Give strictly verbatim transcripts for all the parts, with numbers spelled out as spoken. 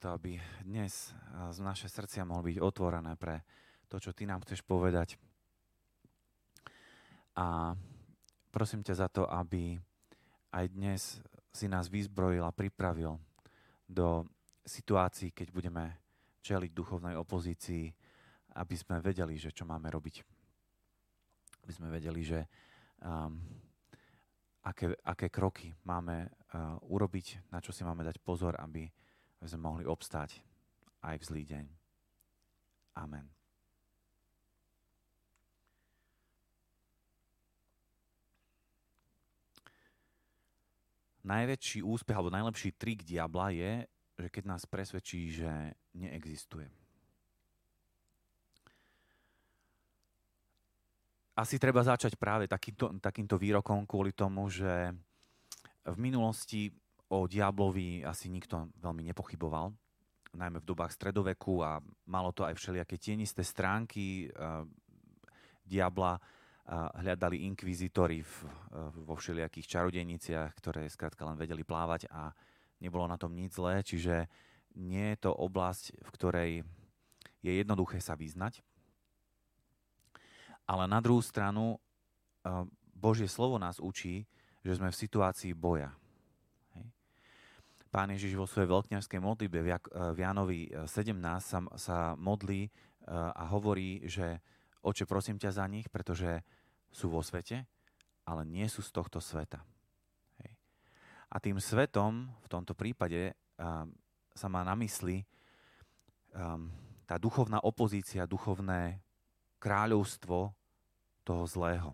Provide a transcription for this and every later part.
to, aby dnes naše srdcia mohli byť otvorené pre to, čo Ty nám chceš povedať. A prosím ťa za to, aby aj dnes si nás vyzbrojil a pripravil do situácií, keď budeme čeliť duchovnej opozícii, aby sme vedeli, že čo máme robiť. Aby sme vedeli, že um, aké, aké kroky máme uh, urobiť, na čo si máme dať pozor, aby sme mohli obstáť aj v zlý deň. Amen. Najväčší úspech alebo najlepší trik diabla je, že keď nás presvedčí, že neexistuje. Asi treba začať práve takýmto, takýmto výrokom kvôli tomu, že v minulosti o diablovi asi nikto veľmi nepochyboval, najmä v dobách stredoveku, a malo to aj všelijaké tienisté stránky uh, diabla. Uh, hľadali inkvizitori v, uh, vo všelijakých čarodejniciach, ktoré skrátka len vedeli plávať a nebolo na tom nič zlé, čiže nie je to oblasť, v ktorej je jednoduché sa vyznať. Ale na druhú stranu uh, Božie slovo nás učí, že sme v situácii boja. Hej. Pán Ježiš vo svojej veľkňažskej modlitbe v, Jak- v Jánovi sedemnásť sa, sa modlí uh, a hovorí, že Oče, prosím ťa za nich, pretože sú vo svete, ale nie sú z tohto sveta. Hej. A tým svetom v tomto prípade uh, sa má na mysli um, tá duchovná opozícia, duchovné kráľovstvo toho zlého.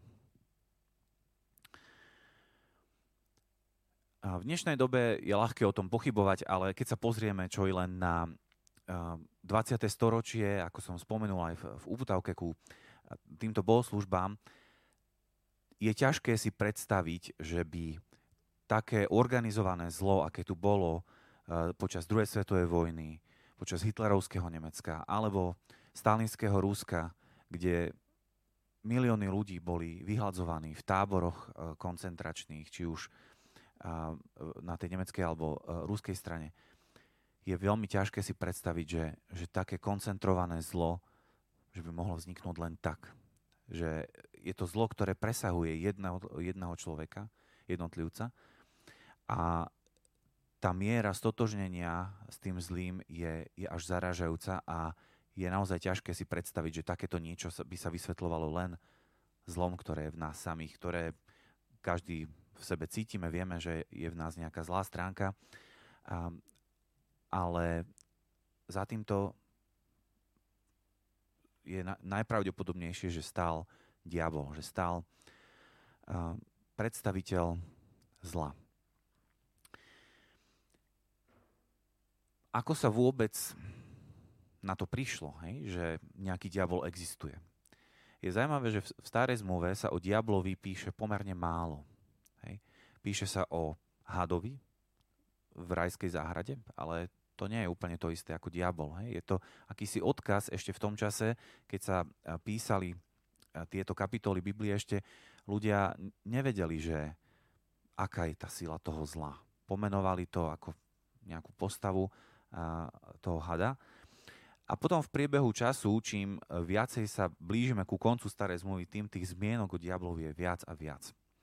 A v dnešnej dobe je ľahké o tom pochybovať, ale keď sa pozrieme čo i len na dvadsiate storočie, ako som spomenul aj v, v úputavke ku týmto bohoslúžbám, je ťažké si predstaviť, že by také organizované zlo, aké tu bolo uh, počas druhej svetovej vojny, počas hitlerovského Nemecka alebo stalinského Ruska, kde milióny ľudí boli vyhľadzovaní v táboroch uh, koncentračných, či už uh, na tej nemeckej alebo uh, ruskej strane, je veľmi ťažké si predstaviť, že, že také koncentrované zlo, že by mohlo vzniknúť len tak. Že je to zlo, ktoré presahuje jedného, jedného človeka, jednotlivca. A tá miera stotožnenia s tým zlým je, je až zaražajúca a je naozaj ťažké si predstaviť, že takéto niečo by sa vysvetľovalo len zlom, ktoré je v nás samých, ktoré každý v sebe cítime, vieme, že je v nás nejaká zlá stránka. A ale za týmto je na, najpravdepodobnejšie, že stál diabol, že stál uh, predstaviteľ zla. Ako sa vôbec na to prišlo, hej, že nejaký diabol existuje? Je zaujímavé, že v, v starej zmluve sa o diablovi píše pomerne málo. Hej. Píše sa o hadovi v rajskej záhrade, ale to nie je úplne to isté ako diabol. Hej. Je to akýsi odkaz ešte v tom čase, keď sa písali tieto kapitoly Biblie, ešte ľudia nevedeli, že aká je tá sila toho zla. Pomenovali to ako nejakú postavu toho hada. A potom v priebehu času, čím viacej sa blížime ku koncu starej zmluvy, tým tých zmienok o diablovi je viac a viac.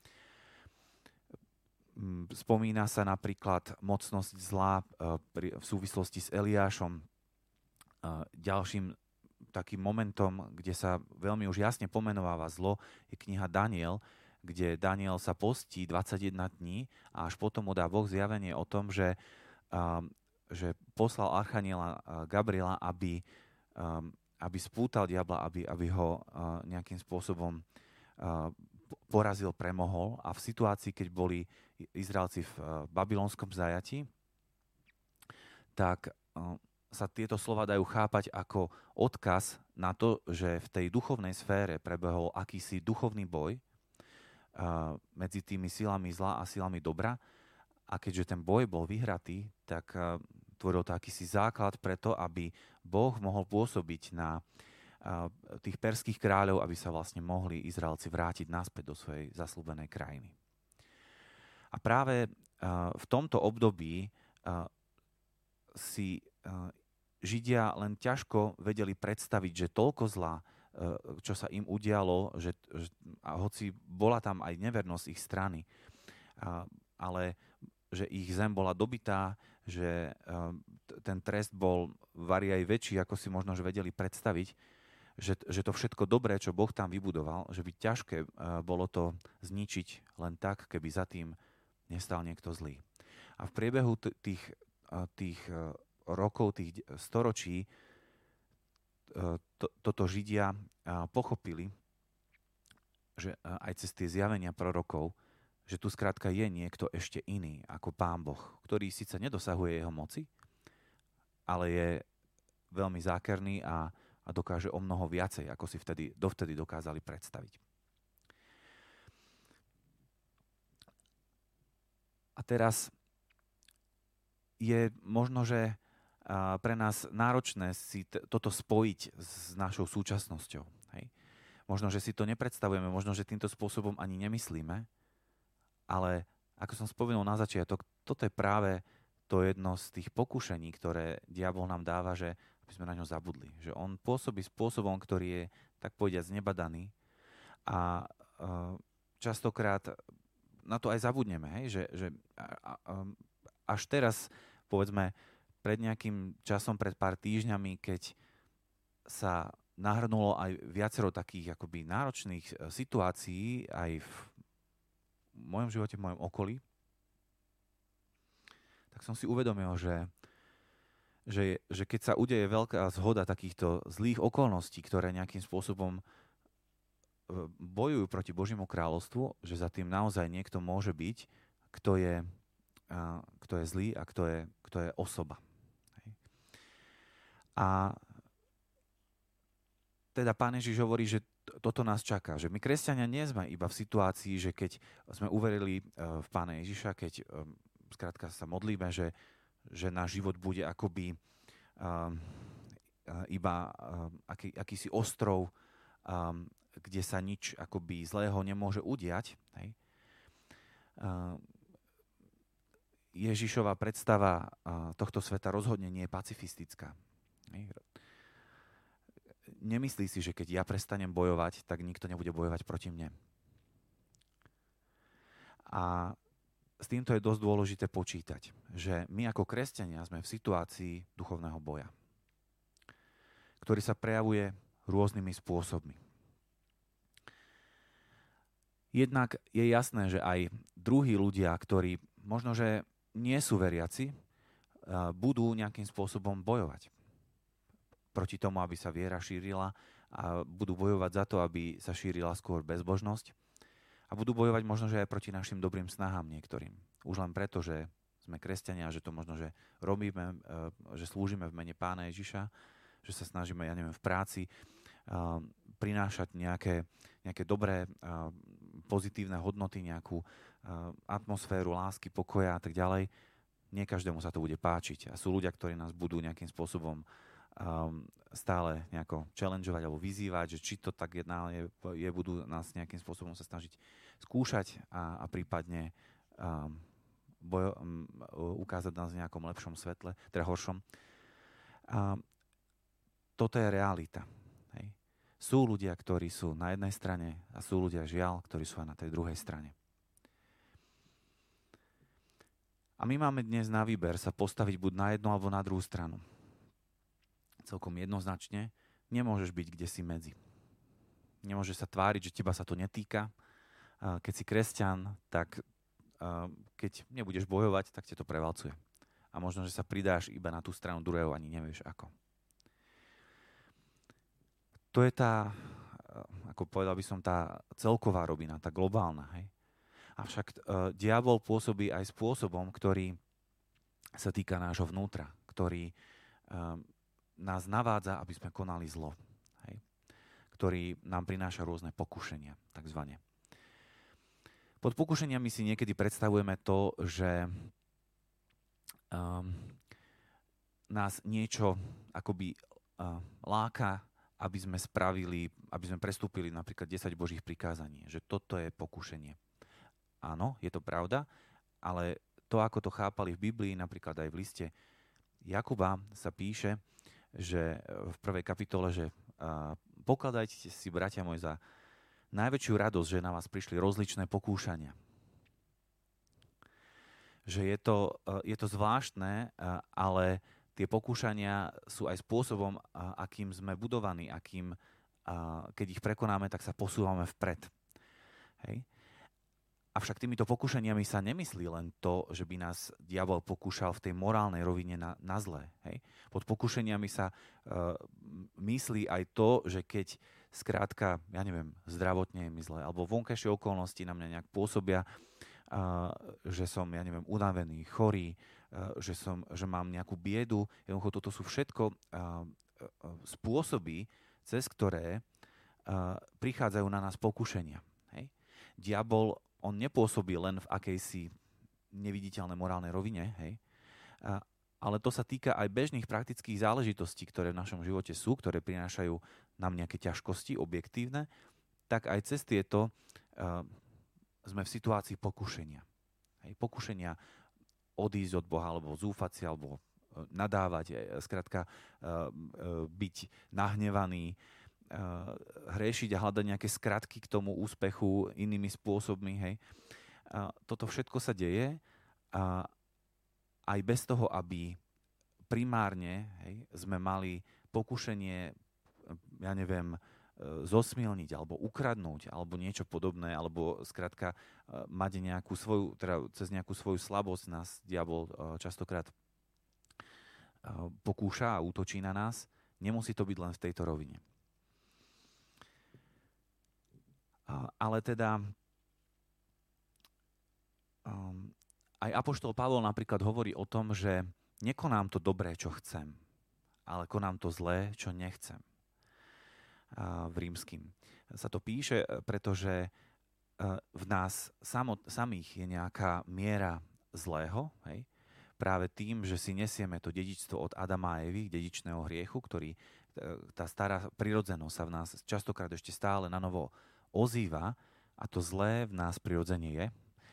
Spomína sa napríklad mocnosť zla v súvislosti s Eliášom. Ďalším takým momentom, kde sa veľmi už jasne pomenováva zlo, je kniha Daniel, kde Daniel sa postí dvadsaťjeden dní a až potom mu dá Boh zjavenie o tom, že, že poslal archaniela Gabriela, aby, aby spútal diabla, aby, aby ho nejakým spôsobom porazil, premohol. A v situácii, keď boli Izraelci v babylonskom zajatí, tak sa tieto slova dajú chápať ako odkaz na to, že v tej duchovnej sfére prebehol akýsi duchovný boj medzi tými silami zla a silami dobra. A keďže ten boj bol vyhratý, tak tvoril to akýsi základ preto, aby Boh mohol pôsobiť na tých perských kráľov, aby sa vlastne mohli Izraelci vrátiť naspäť do svojej zasľúbenej krajiny. A práve v tomto období si Židia len ťažko vedeli predstaviť, že toľko zla, čo sa im udialo, že, že, a hoci bola tam aj nevernosť ich strany, a, ale že ich zem bola dobitá, že a, ten trest bol vari aj väčší, ako si možno že vedeli predstaviť, že, že to všetko dobré, čo Boh tam vybudoval, že by ťažké a, bolo to zničiť len tak, keby za tým nestal niekto zlý. A v priebehu t- tých, a, tých a, rokov, tých storočí To, toto Židia pochopili, že aj cez tie zjavenia prorokov, že tu skrátka je niekto ešte iný ako Pán Boh, ktorý síce nedosahuje jeho moci, ale je veľmi zákerný a, a dokáže o mnoho viacej, ako si vtedy, dovtedy dokázali predstaviť. A teraz je možno, že pre nás náročné si t- toto spojiť s našou súčasnosťou. Hej? Možno, že si to nepredstavujeme, možno, že týmto spôsobom ani nemyslíme, ale ako som spomenul na začiatok, toto je práve to jedno z tých pokušení, ktoré diabol nám dáva, že aby sme na ňo zabudli. Že on pôsobí spôsobom, ktorý je, tak povediac, nebadaný a uh, častokrát na to aj zabudneme. Hej? Že, že a, a, až teraz, povedzme, pred nejakým časom, pred pár týždňami, keď sa nahrnulo aj viacero takých akoby náročných situácií aj v mojom živote, v mojom okolí, tak som si uvedomil, že, že, že keď sa udeje veľká zhoda takýchto zlých okolností, ktoré nejakým spôsobom bojujú proti Božiemu kráľovstvu, že za tým naozaj niekto môže byť, kto je, kto je zlý a kto je, kto je osoba. A teda Pán Ježiš hovorí, že toto nás čaká. Že my, kresťania, nie sme iba v situácii, že keď sme uverili v Pána Ježiša, keď skrátka sa modlíme, že, že náš život bude akoby uh, iba uh, aký, akýsi ostrov, um, kde sa nič akoby zlého nemôže udiať. Hej? Uh, Ježišova predstava uh, tohto sveta rozhodne nie je pacifistická. Nemyslí si, že keď ja prestanem bojovať, tak nikto nebude bojovať proti mne. A s týmto je dosť dôležité počítať, že my ako kresťania sme v situácii duchovného boja, ktorý sa prejavuje rôznymi spôsobmi. Jednak je jasné, že aj druhí ľudia, ktorí možno, že nie sú veriaci, budú nejakým spôsobom bojovať proti tomu, aby sa viera šírila, a budú bojovať za to, aby sa šírila skôr bezbožnosť, a budú bojovať možno, že aj proti našim dobrým snahám niektorým. Už len preto, že sme kresťania, že to možno, že robíme, že slúžime v mene Pána Ježiša, že sa snažíme, ja neviem, v práci prinášať nejaké, nejaké dobré, pozitívne hodnoty, nejakú atmosféru lásky, pokoja a tak ďalej. Nie každému sa to bude páčiť. A sú ľudia, ktorí nás budú nejakým spôsobom Um, stále nejako challengeovať alebo vyzývať, že či to tak jedná je, je, budú nás nejakým spôsobom sa snažiť skúšať a, a prípadne um, bojo, um, ukázať nás v nejakom lepšom svetle, teda horšom. Um, toto je realita. Hej. Sú ľudia, ktorí sú na jednej strane, a sú ľudia, žiaľ, ktorí sú aj na tej druhej strane. A my máme dnes na výber sa postaviť buď na jednu alebo na druhú stranu. Celkom jednoznačne, nemôžeš byť kdesi medzi. Nemôžeš sa tváriť, že teba sa to netýka. Keď si kresťan, tak keď nebudeš bojovať, tak ťa to prevalcuje. A možno, že sa pridáš iba na tú stranu druhého, ani nevieš ako. To je tá, ako povedal by som, tá celková rovina, tá globálna. Hej? Avšak uh, diabol pôsobí aj spôsobom, ktorý sa týka nášho vnútra, ktorý uh, nás navádza, aby sme konali zlo. Hej? Ktorý nám prináša rôzne pokušenia, takzvané. Pod pokušeniami si niekedy predstavujeme to, že um, nás niečo akoby uh, láka, aby sme spravili, aby sme prestúpili napríklad desať Božích prikázaní. Že toto je pokušenie. Áno, je to pravda, ale to, ako to chápali v Biblii, napríklad aj v liste Jakuba sa píše, že v prvej kapitole, že pokladajte si, bratia moji, za najväčšiu radosť, že na vás prišli rozličné pokúšania. Že je to, je to zvláštne, ale tie pokúšania sú aj spôsobom, akým sme budovaní, akým, keď ich prekonáme, tak sa posúvame vpred. Hej. Avšak týmito pokúšaniami sa nemyslí len to, že by nás diabol pokúšal v tej morálnej rovine na, na zlé. Hej. Pod pokúšaniami sa uh, myslí aj to, že keď skrátka, ja neviem, zdravotne je mi zle, alebo vonkajšie okolnosti na mňa nejak pôsobia, uh, že som, ja neviem, unavený, chorý, uh, že, som, že mám nejakú biedu. Jednoducho toto sú všetko uh, uh, spôsoby, cez ktoré uh, prichádzajú na nás pokušenia. Hej. Diabol, on nepôsobí len v akejsi neviditeľnej morálnej rovine, hej, uh, ale to sa týka aj bežných praktických záležitostí, ktoré v našom živote sú, ktoré prinášajú nám nejaké ťažkosti objektívne, tak aj cez tieto uh, sme v situácii pokušenia. Hej, pokušenia odísť od Boha, alebo zúfať si, alebo uh, nadávať, skrátka uh, uh, byť nahnevaný, uh, hrešiť a hľadať nejaké skratky k tomu úspechu inými spôsobmi. Hej. Uh, toto všetko sa deje a aj bez toho, aby primárne, hej, sme mali pokušenie, ja neviem, zosmielniť alebo ukradnúť alebo niečo podobné, alebo skrátka mať nejakú svoju, teda cez nejakú svoju slabosť nás diabol častokrát pokúša a útočí na nás. Nemusí to byť len v tejto rovine. Ale teda um, aj apoštol Pavol napríklad hovorí o tom, že nekonám to dobré, čo chcem, ale konám to zlé, čo nechcem. A v Rímskym sa to píše, pretože v nás samot, samých je nejaká miera zlého, hej? Práve tým, že si nesieme to dedičstvo od Adama a Evy, dedičného hriechu, ktorý, tá stará prirodzenosť sa v nás častokrát ešte stále na novo ozýva a to zlé v nás prirodzene je.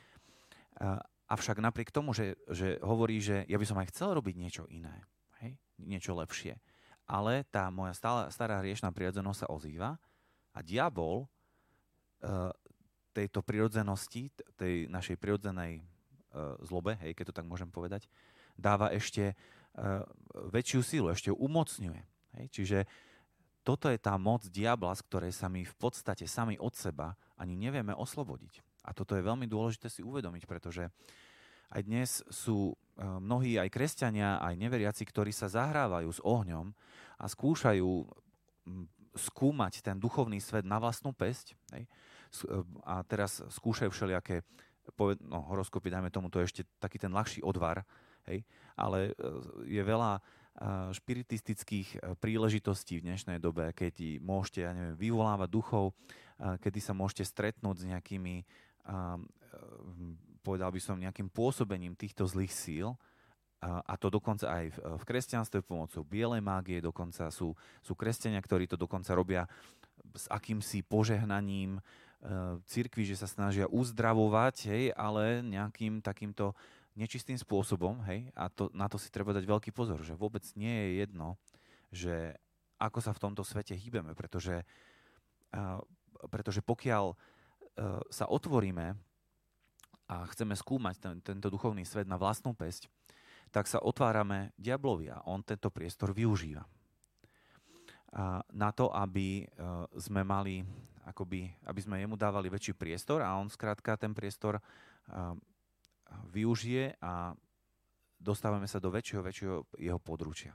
Avšak napriek tomu, že, že hovorí, že ja by som aj chcel robiť niečo iné, hej? Niečo lepšie, ale tá moja stála, stará hriešná prirodzenosť sa ozýva a diabol uh, tejto prirodzenosti, tej našej prirodzenej uh, zlobe, hej, keď to tak môžem povedať, dáva ešte uh, väčšiu sílu, ešte ju umocňuje. Hej? Čiže toto je tá moc diabla, z ktorej sa my v podstate sami od seba ani nevieme oslobodiť. A toto je veľmi dôležité si uvedomiť, pretože aj dnes sú mnohí aj kresťania, aj neveriaci, ktorí sa zahrávajú s ohňom a skúšajú skúmať ten duchovný svet na vlastnú päsť. Hej? A teraz skúšajú všelijaké, no horoskopy, dajme tomu, to je ešte taký ten ľahší odvar, hej? Ale je veľa špiritistických príležitostí v dnešnej dobe, keď môžete, ja neviem, vyvolávať duchov, kedy sa môžete stretnúť s nejakými, povedal by som, nejakým pôsobením týchto zlých síl, a to dokonca aj v kresťanstve pomocou bielej mágie, dokonca sú, sú kresťania, ktorí to dokonca robia s akýmsi požehnaním cirkvi, že sa snažia uzdravovať, hej, ale nejakým takýmto nečistým spôsobom, hej, a to, na to si treba dať veľký pozor, že vôbec nie je jedno, že ako sa v tomto svete hýbeme, pretože, uh, pretože pokiaľ uh, sa otvoríme a chceme skúmať ten, tento duchovný svet na vlastnú päsť, tak sa otvárame diablovi a on tento priestor využíva. A na to, aby uh, sme mali, akoby, aby sme jemu dávali väčší priestor a on skrátka ten priestor uh, využije a dostávame sa do väčšieho, väčšieho jeho područia.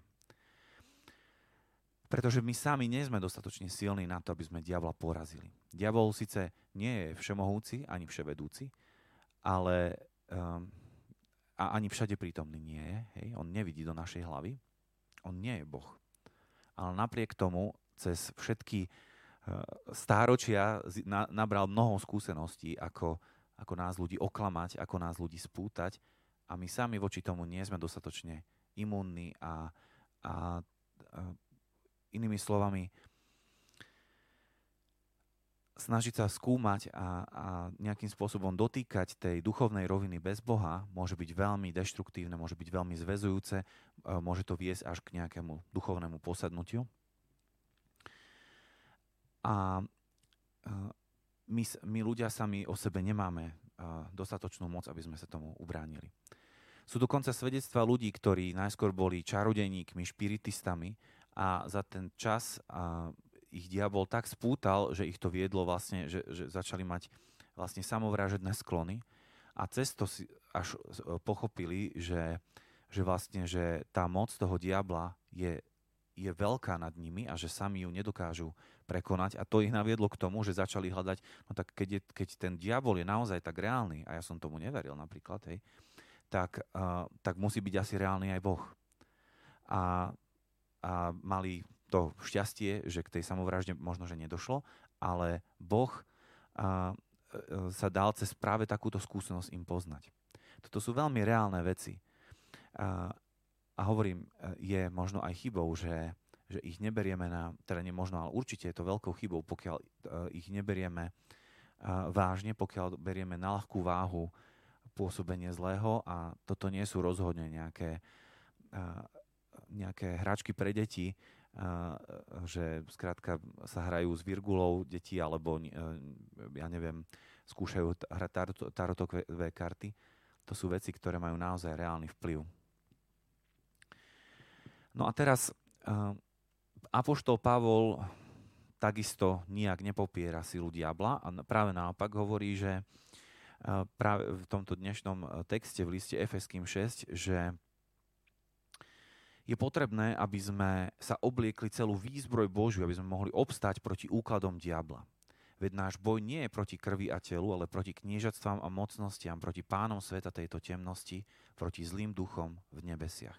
Pretože my sami nie sme dostatočne silní na to, aby sme diabla porazili. Diabol síce nie je všemohúci, ani vševedúci, ale um, a ani všade prítomný nie je. Hej? On nevidí do našej hlavy. On nie je Boh. Ale napriek tomu cez všetky uh, stáročia na, nabral mnoho skúseností, ako ako nás ľudí oklamať, ako nás ľudí spútať a my sami voči tomu nie sme dostatočne imúnni a, a, a inými slovami snažiť sa skúmať a, a nejakým spôsobom dotýkať tej duchovnej roviny bez Boha môže byť veľmi deštruktívne, môže byť veľmi zväzujúce, môže to viesť až k nejakému duchovnému posadnutiu. A my, my ľudia sami o sebe nemáme dostatočnú moc, aby sme sa tomu ubránili. Sú dokonca svedectvá ľudí, ktorí najskôr boli čarodejníkmi, špiritistami a za ten čas a, ich diabol tak spútal, že ich to viedlo vlastne, že, že začali mať vlastne samovražedné sklony a cez to si až pochopili, že, že vlastne, že tá moc toho diabla je je veľká nad nimi a že sami ju nedokážu prekonať a to ich naviedlo k tomu, že začali hľadať, no tak keď, je, keď ten diabol je naozaj tak reálny, a ja som tomu neveril napríklad, hej, tak, uh, tak musí byť asi reálny aj Boh. A, a mali to šťastie, že k tej samovražde možno, že nedošlo, ale Boh uh, sa dal cez práve takúto skúsenosť im poznať. Toto sú veľmi reálne veci. Uh, A hovorím, je možno aj chybou, že, že ich neberieme na, teda nie možno, ale určite je to veľkou chybou, pokiaľ ich neberieme vážne, pokiaľ berieme na ľahkú váhu pôsobenie zlého a toto nie sú rozhodne nejaké, nejaké hračky pre deti, že skrátka sa hrajú s virgulou deti alebo, ja neviem, skúšajú hrať tarotové karty. To sú veci, ktoré majú naozaj reálny vplyv. No a teraz uh, apoštol Pavol takisto nijak nepopiera silu diabla a práve naopak hovorí, že uh, práve v tomto dnešnom texte v liste Efeským šesť, že je potrebné, aby sme sa obliekli celú výzbroj Božiu, aby sme mohli obstáť proti úkladom diabla. Veď náš boj nie je proti krvi a telu, ale proti kniežatstvám a mocnostiam, proti pánom sveta tejto temnosti, proti zlým duchom v nebesiach.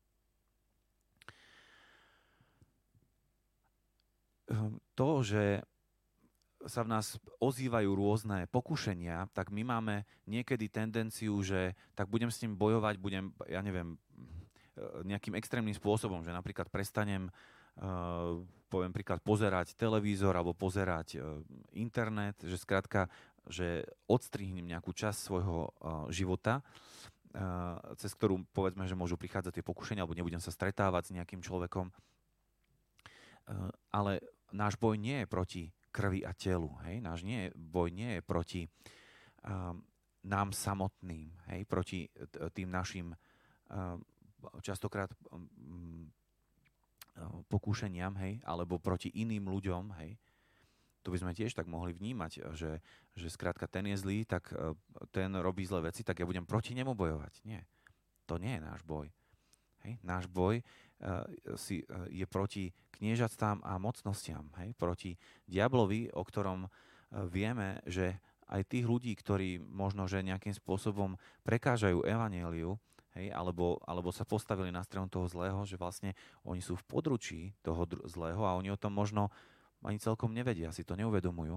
To, že sa v nás ozývajú rôzne pokušenia, tak my máme niekedy tendenciu, že tak budem s ním bojovať, budem, ja neviem, nejakým extrémnym spôsobom, že napríklad prestanem, uh, poviem príklad, pozerať televízor alebo pozerať uh, internet, že skrátka, že odstrihnem nejakú časť svojho uh, života, uh, cez ktorú povedzme, že môžu prichádzať tie pokušenia, alebo nebudem sa stretávať s nejakým človekom. Uh, ale náš boj nie je proti krvi a telu. Hej? Náš nie, boj nie je proti um, nám samotným, hej? Proti tým našim um, častokrát um, pokúšeniam, hej? Alebo proti iným ľuďom. Hej? Tu by sme tiež tak mohli vnímať, že, že skrátka ten je zlý, tak uh, ten robí zlé veci, tak ja budem proti nemu bojovať. Nie. To nie je náš boj. Hej? Náš boj Si, je proti kniežatstvám a mocnostiam, hej? Proti diablovi, o ktorom vieme, že aj tých ľudí, ktorí možno že nejakým spôsobom prekážajú evanjeliu, hej? Alebo, alebo sa postavili na stranu toho zlého, že vlastne oni sú v područí toho zlého a oni o tom možno ani celkom nevedia, si to neuvedomujú.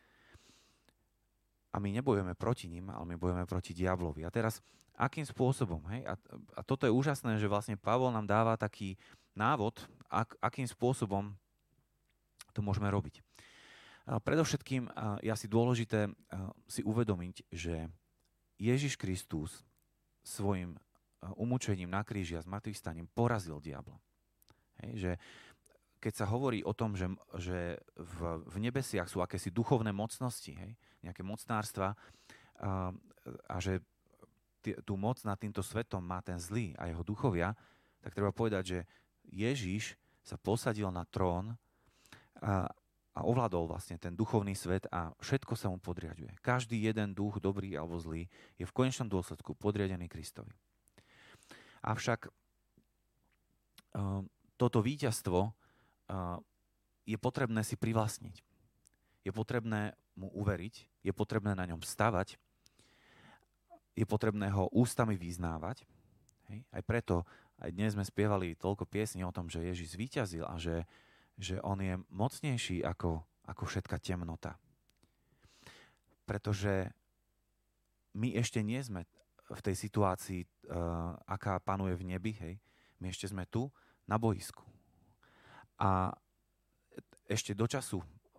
A my nebojujeme proti ním, ale my bojujeme proti diablovi. A teraz akým spôsobom? Hej? A, a toto je úžasné, že vlastne Pavol nám dáva taký návod, ak, akým spôsobom to môžeme robiť. A predovšetkým je asi dôležité si uvedomiť, že Ježiš Kristus svojim umúčením na kríži a zmrtvých staním porazil diabla. Hej? Že keď sa hovorí o tom, že, že v, v nebesiach sú akési duchovné mocnosti, hej? Nejaké mocnárstva a, a že tú moc nad týmto svetom má ten zlý a jeho duchovia, tak treba povedať, že Ježiš sa posadil na trón a, a ovládol vlastne ten duchovný svet a všetko sa mu podriaďuje. Každý jeden duch, dobrý alebo zlý, je v konečnom dôsledku podriadený Kristovi. Avšak uh, toto víťazstvo uh, je potrebné si privlastniť. Je potrebné mu uveriť, je potrebné na ňom stavať, je potrebné ho ústami vyznávať. Hej? Aj preto, aj dnes sme spievali toľko piesní o tom, že Ježiš zvíťazil a že, že on je mocnejší ako, ako všetka temnota. Pretože my ešte nie sme v tej situácii, uh, aká panuje v nebi. Hej? My ešte sme tu, na boisku. A ešte do času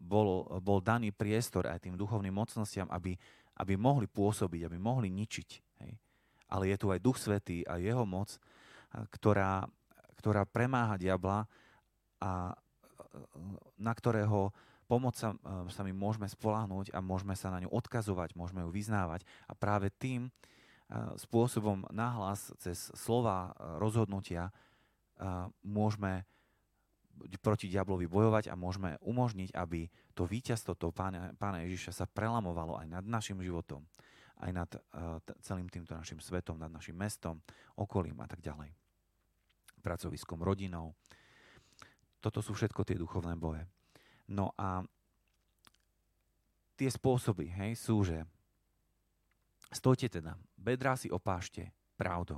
bol, bol daný priestor aj tým duchovným mocnostiam, aby, aby mohli pôsobiť, aby mohli ničiť. Hej. Ale je tu aj Duch Svätý a jeho moc, ktorá, ktorá premáha diabla a na ktorého pomoc sa, sa my môžeme spoľahnúť a môžeme sa na ňu odkazovať, môžeme ju vyznávať. A práve tým spôsobom nahlas cez slova rozhodnutia môžeme proti diablovi bojovať a môžeme umožniť, aby to víťazstvo toho pána, pána Ježiša sa prelamovalo aj nad našim životom, aj nad uh, t- celým týmto našim svetom, nad našim mestom, okolím a tak ďalej. Pracoviskom, rodinou. Toto sú všetko tie duchovné boje. No a tie spôsoby, hej, sú, že stojte teda, bedrá si opášte pravdou.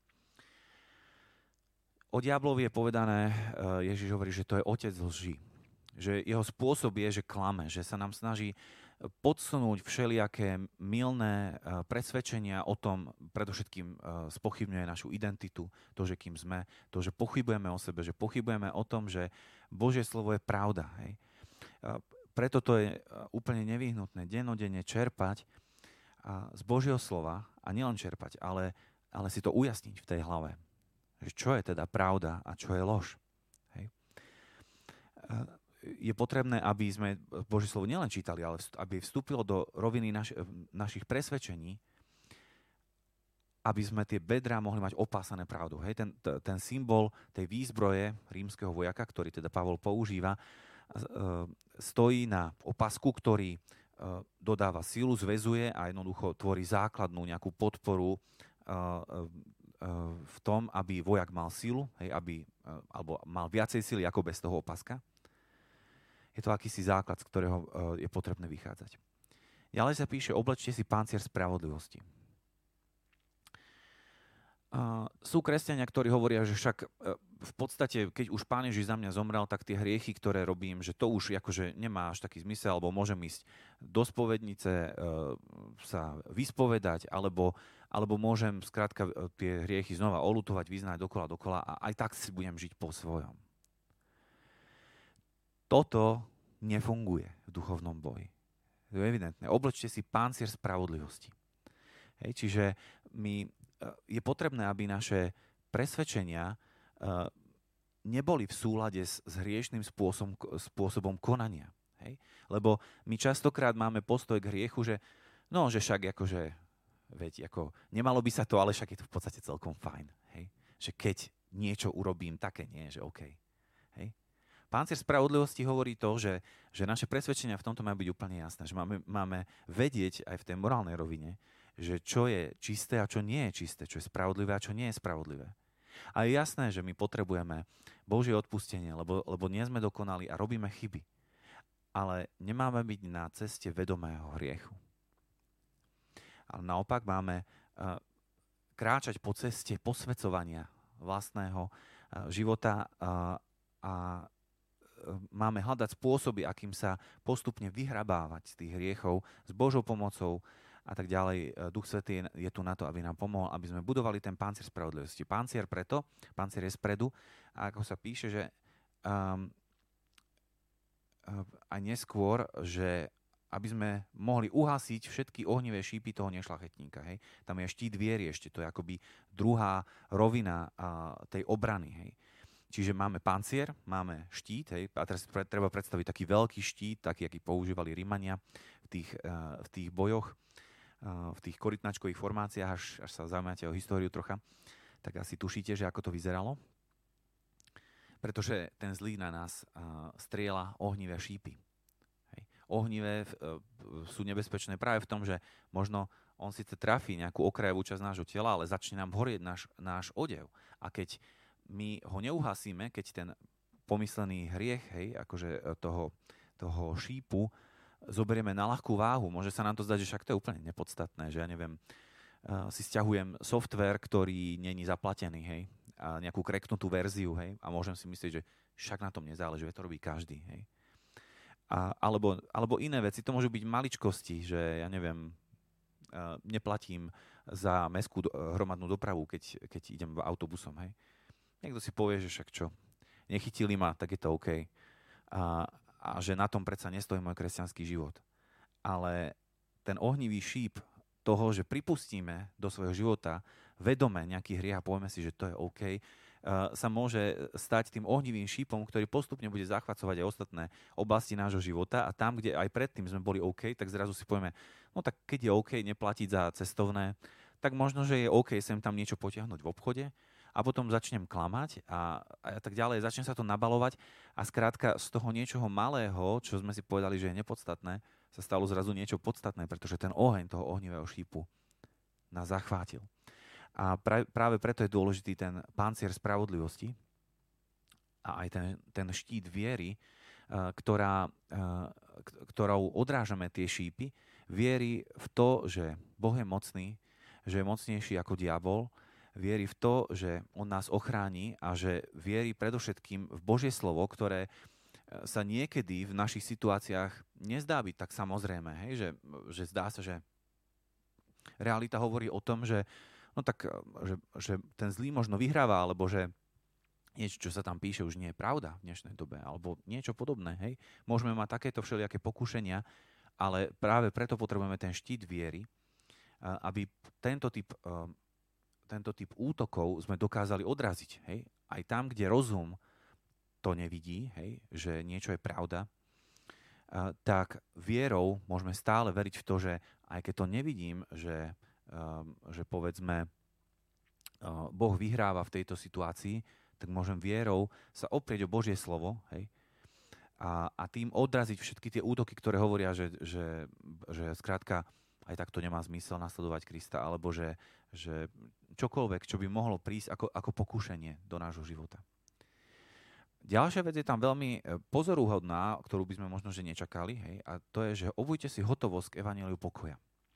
O diablovi je povedané, Ježiš hovorí, že to je otec lží. Že jeho spôsob je, že klame, že sa nám snaží podsunúť všelijaké mylné presvedčenia o tom, predovšetkým spochybňuje našu identitu, to, že kým sme, to, že pochybujeme o sebe, že pochybujeme o tom, že Božie slovo je pravda. Hej. Preto to je úplne nevyhnutné dennodenne čerpať z Božieho slova a nielen čerpať, ale, ale si to ujasniť v tej hlave. Že čo je teda pravda a čo je lož. Hej. Je potrebné, aby sme Božie slovo nielen čítali, ale aby vstúpilo do roviny naš, našich presvedčení, aby sme tie bedrá mohli mať opásané pravdou. Hej. Ten, ten symbol tej výzbroje rímskeho vojaka, ktorý teda Pavol používa, stojí na opasku, ktorý dodáva silu, zväzuje a jednoducho tvorí základnú nejakú podporu v tom, aby vojak mal silu, hej, aby, alebo mal viacej sily ako bez toho opaska. Je to akýsi základ, z ktorého je potrebné vychádzať. Ďalej sa píše, oblečte si pancier spravodlivosti. Uh, sú kresťania, ktorí hovoria, že však uh, v podstate, keď už Pán Ježiš za mňa zomrel, tak tie hriechy, ktoré robím, že to už akože nemá až taký zmysel, alebo môžem ísť do spovednice, uh, sa vyspovedať, alebo, alebo môžem skrátka uh, tie hriechy znova oľutovať, vyznať dokola, dokola a aj tak si budem žiť po svojom. Toto nefunguje v duchovnom boji. To je evidentné. Oblečte si pancier spravodlivosti. Hej, čiže my je potrebné, aby naše presvedčenia neboli v súlade s, s hriešným spôsobom, spôsobom konania. Hej? Lebo my častokrát máme postoj k hriechu, že no, že však akože, veď, ako, nemalo by sa to, ale však je to v podstate celkom fajn. Hej? Že keď niečo urobím, také nie, že OK. Hej? Pancier spravodlivosti hovorí to, že, že naše presvedčenia v tomto majú byť úplne jasné, že máme, máme vedieť aj v tej morálnej rovine, že čo je čisté a čo nie je čisté, čo je spravodlivé a čo nie je spravodlivé. A je jasné, že my potrebujeme Božie odpustenie, lebo, lebo nie sme dokonali a robíme chyby. Ale nemáme byť na ceste vedomého hriechu. Ale naopak máme uh, kráčať po ceste posväcovania vlastného uh, života uh, a uh, máme hľadať spôsoby, akým sa postupne vyhrabávať z tých hriechov s Božou pomocou a tak ďalej. Duch Svätý je tu na to, aby nám pomohol, aby sme budovali ten pancier spravodlivosti. Pancier preto, pancier je spredu, a ako sa píše, že um, aj neskôr, že aby sme mohli uhasiť všetky ohnivé šípy toho nešľachetníka. Hej. Tam je štít viery ešte, to je akoby druhá rovina uh, tej obrany. Hej. Čiže máme pancier, máme štít, hej, a teraz pre, treba predstaviť taký veľký štít, taký, aký používali Rimania v tých, uh, v tých bojoch, v tých korytnačkových formáciách, až, až sa zaujímate o históriu trocha, tak asi tušíte, že ako to vyzeralo. Pretože ten zlý na nás uh, strieľa ohnivé šípy. Hej. Ohnivé uh, sú nebezpečné práve v tom, že možno on síce trafí nejakú okrajovú časť nášho tela, ale začne nám horieť náš, náš odev. A keď my ho neuhasíme, keď ten pomyslený hriech, hej, akože toho, toho šípu, zoberieme na ľahkú váhu. Môže sa nám to zdať, že však to je úplne nepodstatné, že ja neviem, uh, si sťahujem software, ktorý není zaplatený, hej, a nejakú kreknutú verziu, hej, a môžem si myslieť, že však na tom nezáleží, to robí každý, hej. A, alebo, alebo iné veci, to môžu byť maličkosti, že ja neviem, uh, neplatím za mestskú do, hromadnú dopravu, keď, keď idem autobusom, hej. Niekto si povie, že však čo, nechytili ma, tak je to OK. A, a že na tom predsa nestojí môj kresťanský život. Ale ten ohnivý šíp toho, že pripustíme do svojho života vedome nejaký hriech a povieme si, že to je OK, uh, sa môže stať tým ohnivým šípom, ktorý postupne bude zachvacovať aj ostatné oblasti nášho života a tam, kde aj predtým sme boli OK, tak zrazu si povieme, no tak keď je OK neplatiť za cestovné, tak možno, že je OK sem tam niečo potiahnuť v obchode a potom začnem klamať a, a tak ďalej, začne sa to nabalovať a skrátka z toho niečoho malého, čo sme si povedali, že je nepodstatné, sa stalo zrazu niečo podstatné, pretože ten oheň toho ohnivého šípu nás zachvátil. A pra, práve preto je dôležitý ten pancier spravodlivosti a aj ten, ten štít viery, uh, ktorá, uh, ktorou odrážame tie šípy, viery v to, že Boh je mocný, že je mocnejší ako diabol, viery v to, že on nás ochráni a že vierí predovšetkým v Božie slovo, ktoré sa niekedy v našich situáciách nezdá byť tak samozrejme, hej? Že, že zdá sa, že realita hovorí o tom, že, no tak, že, že ten zlý možno vyhráva, alebo že niečo, čo sa tam píše, už nie je pravda v dnešnej dobe, alebo niečo podobné. Hej? Môžeme mať takéto všelijaké pokušenia, ale práve preto potrebujeme ten štít viery, aby tento typ, tento typ útokov sme dokázali odraziť. Hej? Aj tam, kde rozum to nevidí, hej, že niečo je pravda, uh, tak vierou môžeme stále veriť v to, že aj keď to nevidím, že, uh, že povedzme uh, Boh vyhráva v tejto situácii, tak môžem vierou sa oprieť o Božie slovo, hej, a, a tým odraziť všetky tie útoky, ktoré hovoria, že, že, že skrátka aj tak to nemá zmysel nasledovať Krista, alebo že, že čokoľvek, čo by mohlo prísť ako, ako pokušenie do nášho života. Ďalšia vec je tam veľmi pozoruhodná, ktorú by sme možno že nečakali, hej, a to je, že obujte si hotovosť k evanjeliu pokoja.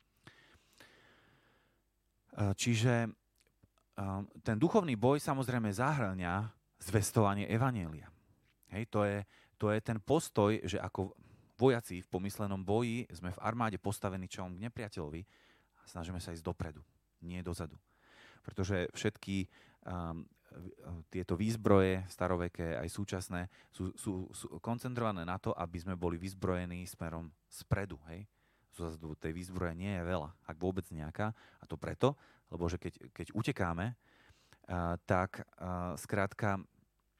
Čiže ten duchovný boj samozrejme zahŕňa zvestovanie evanjelia. Hej, to je, to je ten postoj, že ako vojaci v pomyslenom boji sme v armáde postavení čelom k nepriateľovi a snažíme sa ísť dopredu, nie dozadu. Pretože všetky um, tieto výzbroje, staroveké aj súčasné, sú, sú, sú koncentrované na to, aby sme boli vyzbrojení smerom spredu. Hej? Zozadu tej výzbroje nie je veľa, ak vôbec nejaká. A to preto, lebo že keď, keď utekáme, uh, tak uh, skrátka uh,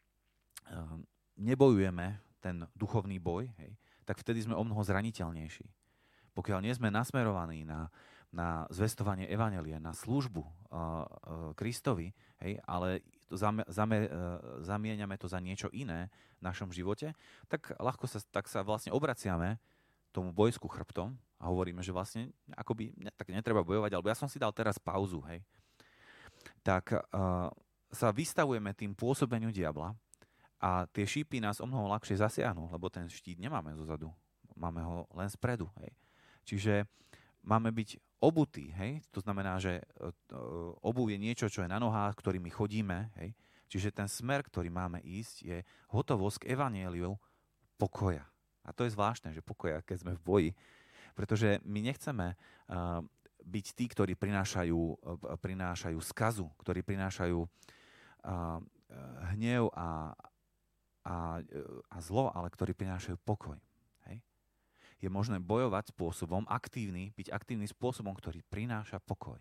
nebojujeme ten duchovný boj, hej? Tak vtedy sme o mnoho zraniteľnejší. Pokiaľ nie sme nasmerovaní na na zvestovanie evanjelia, na službu uh, uh, Kristovi, hej, ale to zame, zame, uh, zamieňame to za niečo iné v našom živote, tak ľahko sa, tak sa vlastne obraciame tomu bojsku chrbtom a hovoríme, že vlastne akoby ne, tak netreba bojovať, alebo ja som si dal teraz pauzu, hej. Tak uh, sa vystavujeme tým pôsobeniu diabla a tie šípy nás o mnoho ľahšie zasiahnu, lebo ten štít nemáme zozadu, máme ho len spredu, hej. Čiže máme byť obutí, hej? To znamená, že obuv je niečo, čo je na nohách, ktorými chodíme, hej? Čiže ten smer, ktorý máme ísť, je hotovosť k evanjeliu pokoja. A to je zvláštne, že pokoja, keď sme v boji, pretože my nechceme uh, byť tí, ktorí prinášajú, uh, prinášajú skazu, ktorí prinášajú uh, hnev a, a, a zlo, ale ktorí prinášajú pokoj. Je možné bojovať spôsobom aktívny, byť aktívnym spôsobom, ktorý prináša pokoj.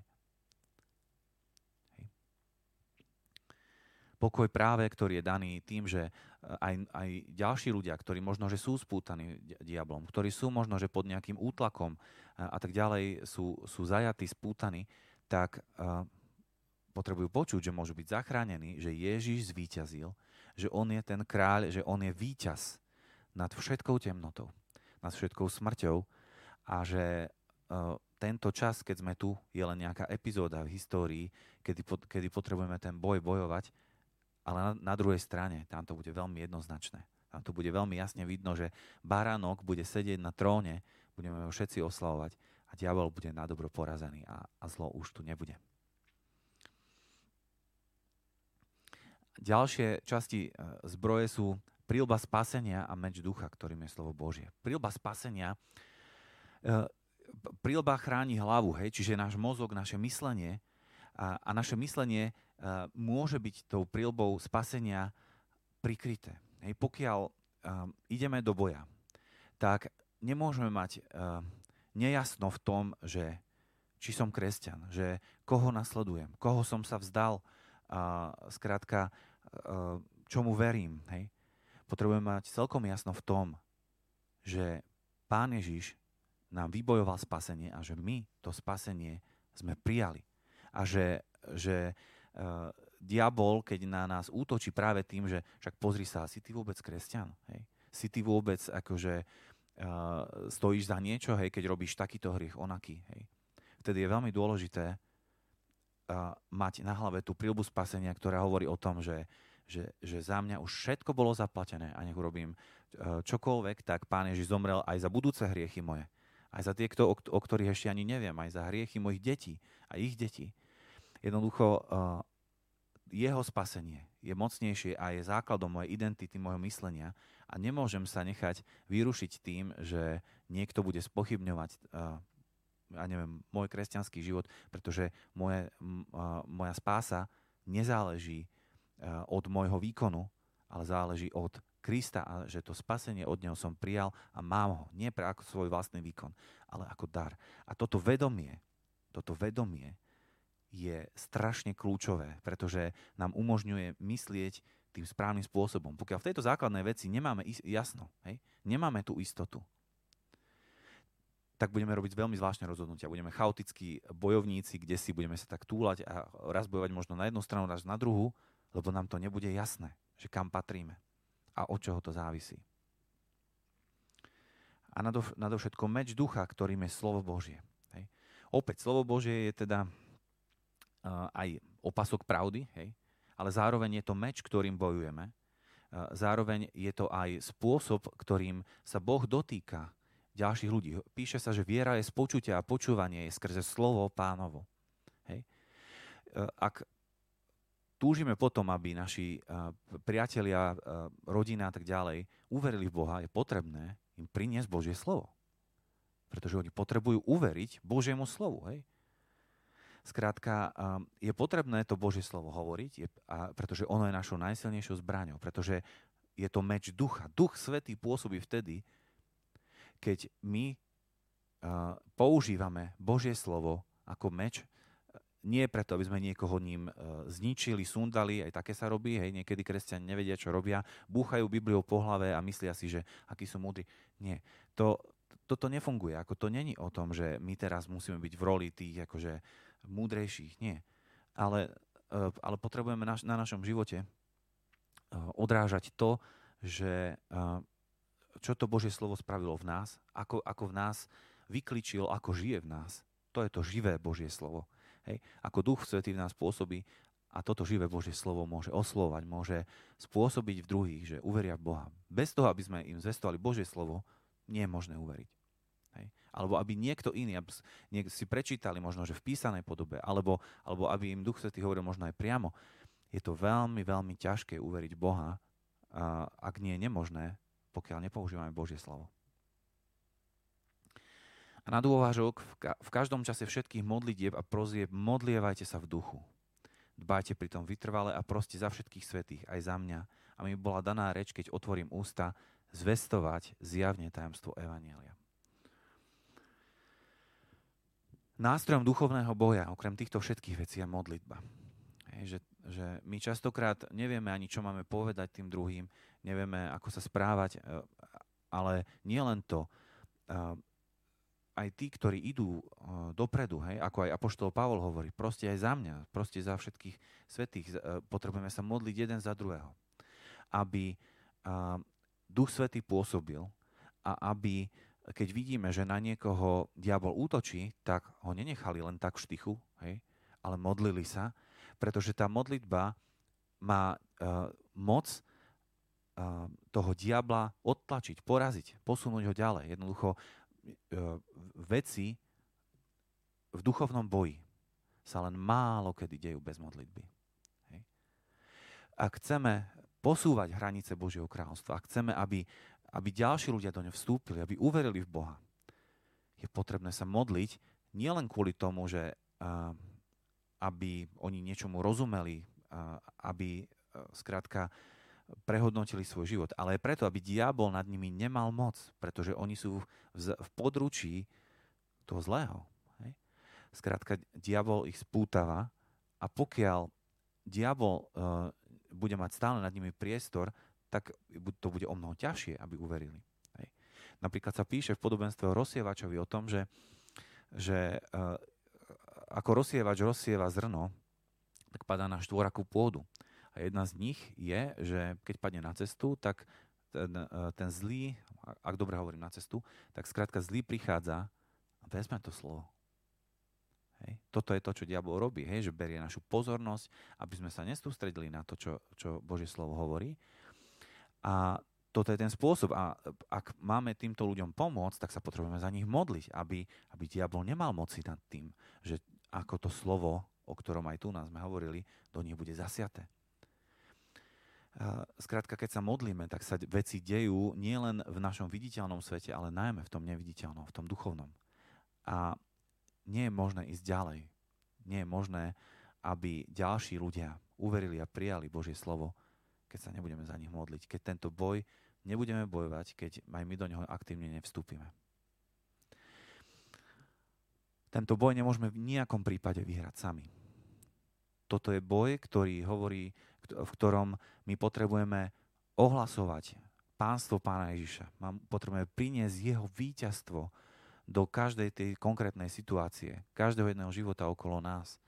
Hej. Pokoj práve, ktorý je daný tým, že aj, aj ďalší ľudia, ktorí možno, že sú spútaní diablom, ktorí sú možno, že pod nejakým útlakom a tak ďalej, sú, sú zajatí, spútaní, tak uh, potrebujú počuť, že môžu byť zachránení, že Ježiš zvíťazil, že on je ten kráľ, že on je víťaz nad všetkou temnotou, nad všetkou smrťou a že uh, tento čas, keď sme tu, je len nejaká epizóda v histórii, kedy, po, kedy potrebujeme ten boj bojovať, ale na, na druhej strane tam to bude veľmi jednoznačné. Tam to bude veľmi jasne vidno, že baránok bude sedieť na tróne, budeme ho všetci oslavovať a diabol bude nadobro porazený a, a zlo už tu nebude. Ďalšie časti uh, zbroje sú príľba spasenia a meč ducha, ktorým je slovo Božie. Príľba spasenia, príľba chráni hlavu, hej, čiže náš mozog, naše myslenie a, a naše myslenie môže byť tou príľbou spasenia prikryté. Hej, pokiaľ um, ideme do boja tak nemôžeme mať uh, nejasno v tom, že či som kresťan, že koho nasledujem, koho som sa vzdal, uh, skrátka, uh, čomu verím. Hej? Potrebujeme mať celkom jasno v tom, že Pán Ježiš nám vybojoval spasenie a že my to spasenie sme prijali. A že, že uh, diabol, keď na nás útočí práve tým, že však pozri sa, si ty vôbec kresťan? Hej? Si ty vôbec akože uh, stojíš za niečo, hej, keď robíš takýto hriech, onaký, hej? Vtedy je veľmi dôležité uh, mať na hlave tú príľbu spasenia, ktorá hovorí o tom, že, že, že za mňa už všetko bolo zaplatené a nech urobím uh, čokoľvek, tak Pán Ježiš zomrel aj za budúce hriechy moje. Aj za tie, kto, o, o ktorých ešte ani neviem, aj za hriechy mojich detí a ich detí. Jednoducho uh, jeho spasenie je mocnejšie a je základom mojej identity, môjho myslenia a nemôžem sa nechať vyrušiť tým, že niekto bude spochybňovať uh, ja neviem, môj kresťanský život, pretože moje, uh, moja spása nezáleží uh, od môjho výkonu, ale záleží od Krista a že to spasenie od neho som prijal a mám ho. Nie pre ako svoj vlastný výkon, ale ako dar. A toto vedomie, toto vedomie je strašne kľúčové, pretože nám umožňuje myslieť tým správnym spôsobom. Pokiaľ v tejto základnej veci nemáme jasno, hej, nemáme tú istotu, tak budeme robiť veľmi zvláštne rozhodnutia. Budeme chaotickí bojovníci, kde si budeme sa tak túlať a raz bojovať možno na jednu stranu, raz na druhú, lebo nám to nebude jasné, že kam patríme a od čoho to závisí. A nadovšetko meč ducha, ktorým je slovo Božie. Hej. Opäť, slovo Božie je teda uh, aj opasok pravdy, hej, ale zároveň je to meč, ktorým bojujeme. Uh, zároveň je to aj spôsob, ktorým sa Boh dotýka ďalších ľudí. Píše sa, že viera je z počutia a počúvanie je skrze slovo Pánovo. Hej. Ak túžime potom, aby naši priatelia, rodina a tak ďalej uverili v Boha, je potrebné im priniesť Božie slovo. Pretože oni potrebujú uveriť Božiemu slovu. Hej. Skrátka, je potrebné to Božie slovo hovoriť, je, a, pretože ono je našou najsilnejšou zbraňou. Pretože je to meč ducha. Duch Svätý pôsobí vtedy, keď my uh, používame Božie slovo ako meč, nie preto, aby sme niekoho ním uh, zničili, sundali, aj také sa robí, hej, niekedy kresťania nevedia, čo robia, búchajú Bibliou po hlave a myslia si, že akí sú múdri. Nie, to, toto nefunguje, ako to není o tom, že my teraz musíme byť v roli tých akože múdrejších, nie. Ale, uh, ale potrebujeme naš, na našom živote uh, odrážať to, že uh, čo to Božie slovo spravilo v nás, ako, ako v nás vykličil, ako žije v nás. To je to živé Božie slovo. Hej. Ako Duch Svätý v nás pôsobí a toto živé Božie slovo môže oslovať, môže spôsobiť v druhých, že uveria v Boha. Bez toho, aby sme im zvestovali Božie slovo, nie je možné uveriť. Hej. Alebo aby niekto iný, aby si prečítali možno, že v písanej podobe, alebo, alebo aby im Duch Svätý hovoril možno aj priamo. Je to veľmi, veľmi ťažké uveriť v Boha, ak nie je nemožné, pokiaľ nepoužívame Božie slovo. A na dôvážok, v, ka- v každom čase všetkých modlitieb a prozieb modlievajte sa v duchu. Dbajte pritom vytrvale a proste za všetkých svätých, aj za mňa, a mi bola daná reč, keď otvorím ústa, zvestovať zjavne tajomstvo evanjelia. Nástrojom duchovného boja, okrem týchto všetkých vecí, je modlitba. Hej, že, že my častokrát nevieme ani, čo máme povedať tým druhým, nevieme, ako sa správať, ale nie len to. Aj tí, ktorí idú dopredu, hej, ako aj apoštol Pavol hovorí, proste aj za mňa, proste za všetkých svätých, potrebujeme sa modliť jeden za druhého. Aby Duch Svätý pôsobil a aby, keď vidíme, že na niekoho diabol útočí, tak ho nenechali len tak v štychu, hej, ale modlili sa, pretože tá modlitba má uh, moc uh, toho diabla odtlačiť, poraziť, posunúť ho ďalej. Jednoducho uh, veci v duchovnom boji sa len málo kedy dejú bez modlitby. Hej. Ak chceme posúvať hranice Božieho kráľovstva, ak chceme, aby, aby ďalší ľudia do ňo vstúpili, aby uverili v Boha, je potrebné sa modliť nielen kvôli tomu, že uh, aby oni niečomu rozumeli, aby skrátka prehodnotili svoj život, ale aj preto, aby diabol nad nimi nemal moc, pretože oni sú v, v područí toho zlého. Hej? Skrátka, diabol ich spútava a pokiaľ diabol uh, bude mať stále nad nimi priestor, tak to bude o mnoho ťažšie, aby uverili. Hej? Napríklad sa píše v podobenstve o rozsievačovi o tom, že, že uh, ako rozsievač rozsieva zrno, tak padá na štvorakú pôdu. A jedna z nich je, že keď padne na cestu, tak ten, ten zlý, ak dobre hovorím na cestu, tak skrátka zlý prichádza a vezme to slovo. Hej. Toto je to, čo diabol robí, hej, že berie našu pozornosť, aby sme sa nesústredili na to, čo, čo Božie slovo hovorí. A toto je ten spôsob. A ak máme týmto ľuďom pomôcť, tak sa potrebujeme za nich modliť, aby, aby diabol nemal moci nad tým, že ako to slovo, o ktorom aj tu nás sme hovorili, do nich bude zasiaté. Skrátka, keď sa modlíme, tak sa veci dejú nielen v našom viditeľnom svete, ale najmä v tom neviditeľnom, v tom duchovnom. A nie je možné ísť ďalej. Nie je možné, aby ďalší ľudia uverili a prijali Božie slovo, keď sa nebudeme za nich modliť. Keď tento boj nebudeme bojovať, keď aj my do neho aktívne nevstúpime. Tento boj nemôžeme v nejakom prípade vyhrať sami. Toto je boj, ktorý hovorí, v ktorom my potrebujeme ohlasovať pánstvo Pána Ježiša. Potrebujeme priniesť jeho víťazstvo do každej tej konkrétnej situácie, každého jedného života okolo nás.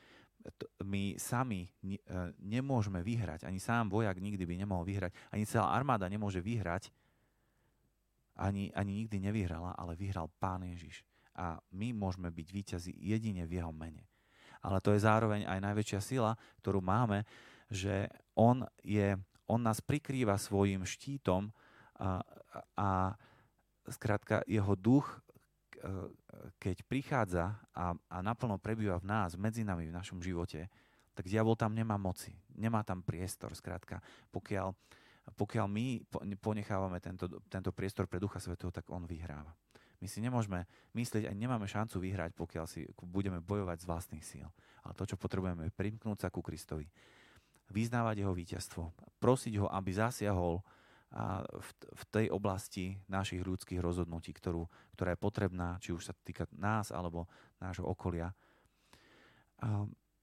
My sami nemôžeme vyhrať, ani sám vojak nikdy by nemohol vyhrať, ani celá armáda nemôže vyhrať, ani, ani nikdy nevyhrala, ale vyhral Pán Ježiš. A my môžeme byť víťazi jedine v jeho mene. Ale to je zároveň aj najväčšia sila, ktorú máme, že on, je, on nás prikrýva svojim štítom a, a skrátka jeho duch, keď prichádza a, a naplno prebýva v nás, medzi nami, v našom živote, tak diabol tam nemá moci, nemá tam priestor. Skrátka, pokiaľ, pokiaľ my ponechávame tento, tento priestor pre Ducha Svätého, tak on vyhráva. My si nemôžeme myslieť a nemáme šancu vyhrať, pokiaľ si budeme bojovať z vlastných síl. Ale to, čo potrebujeme, je primknúť sa ku Kristovi, vyznávať jeho víťazstvo, prosiť ho, aby zasiahol v, v tej oblasti našich ľudských rozhodnutí, ktorú, ktorá je potrebná, či už sa týka nás alebo nášho okolia. A,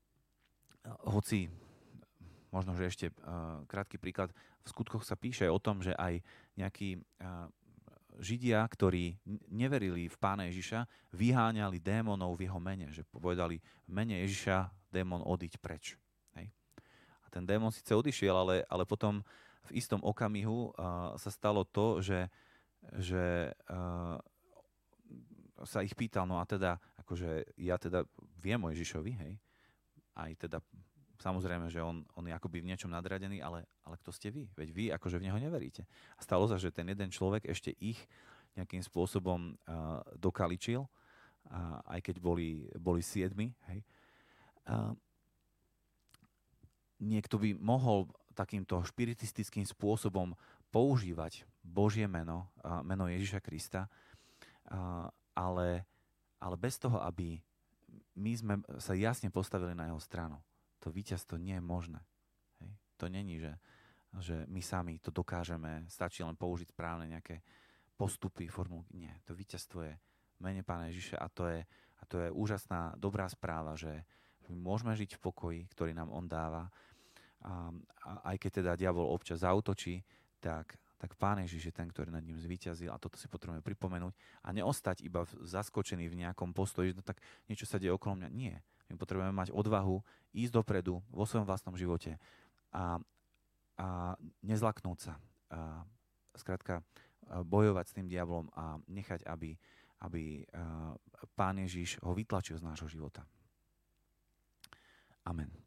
hoci, možno, že ešte uh, krátky príklad, v skutkoch sa píše o tom, že aj nejakí uh, Židia, ktorí neverili v Pána Ježiša, vyháňali démonov v jeho mene, že povedali v mene Ježiša démon odiť preč. Hej. A ten démon síce odišiel, ale, ale potom v istom okamihu uh, sa stalo to, že, že uh, sa ich pýtal, no a teda, akože ja teda viem o Ježišovi, hej, aj teda samozrejme, že on, on je akoby v niečom nadradený, ale, ale kto ste vy? Veď vy akože v neho neveríte. A stalo sa, že ten jeden človek ešte ich nejakým spôsobom uh, dokaličil, uh, aj keď boli, boli siedmi. Hej. Uh, niekto by mohol takýmto špiritistickým spôsobom používať Božie meno, uh, meno Ježiša Krista, uh, ale, ale bez toho, aby my sme sa jasne postavili na jeho stranu. To víťazstvo nie je možné. Hej. To není, že, že my sami to dokážeme, stačí len použiť správne nejaké postupy, formulky. Nie, to víťazstvo je v mene Pána Ježiša a to je, a to je úžasná, dobrá správa, že my môžeme žiť v pokoji, ktorý nám on dáva. A, a aj keď teda diabol občas zaútočí, tak, tak Pán Ježiš je ten, ktorý nad ním zvíťazil a toto si potrebujeme pripomenúť a neostať iba zaskočený v nejakom postoji, že no tak niečo sa deje okolo mňa. Nie. My potrebujeme mať odvahu ísť dopredu vo svojom vlastnom živote a, a nezlaknúť sa. A, skrátka, bojovať s tým diablom a nechať, aby, aby Pán Ježiš ho vytlačil z nášho života. Amen.